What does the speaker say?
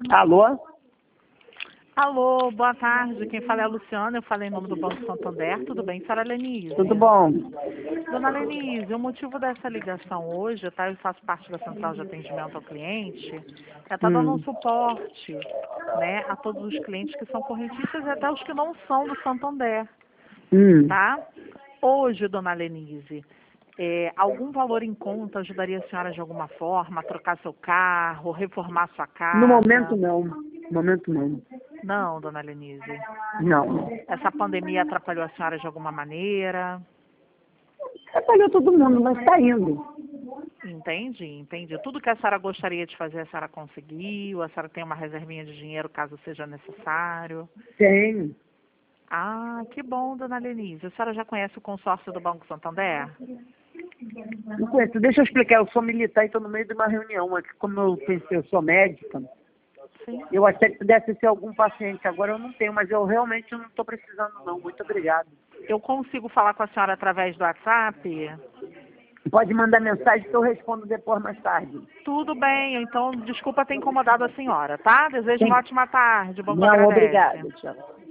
Alô? Alô, boa tarde. Quem fala é a Luciana. Eu falei em nome do Banco Santander. Tudo bem, senhora Lenise? Tudo bom? Dona Lenise, o motivo dessa ligação hoje, tá? Eu faço parte da Central de Atendimento ao Cliente. É estar dando um suporte, né, a todos os clientes que são correntistas e até os que não são do Santander, tá? Hoje, Dona Lenise, algum valor em conta ajudaria a senhora de alguma forma a trocar seu carro, reformar sua casa? No momento não. No momento não. Não, Dona Lenise. Não. Essa pandemia atrapalhou a senhora de alguma maneira? Atrapalhou todo mundo, mas está indo. Entendi. Tudo que a senhora gostaria de fazer, a senhora conseguiu? A senhora tem uma reservinha de dinheiro caso seja necessário? Tenho. Ah, que bom, Dona Lenise. A senhora já conhece o consórcio do Banco Santander? Não conheço. Deixa eu explicar. Eu sou militar e estou no meio de uma reunião aqui. Como eu pensei, eu sou médica. Sim. Eu achei que pudesse ser algum paciente. Agora eu não tenho, mas eu realmente não estou precisando não. Muito obrigado. Eu consigo falar com a senhora através do WhatsApp? Pode mandar mensagem que eu respondo depois mais tarde. Tudo bem, então desculpa ter incomodado a senhora, tá? Desejo Sim. uma ótima tarde, o banco Não, agradece. obrigado. Tchau.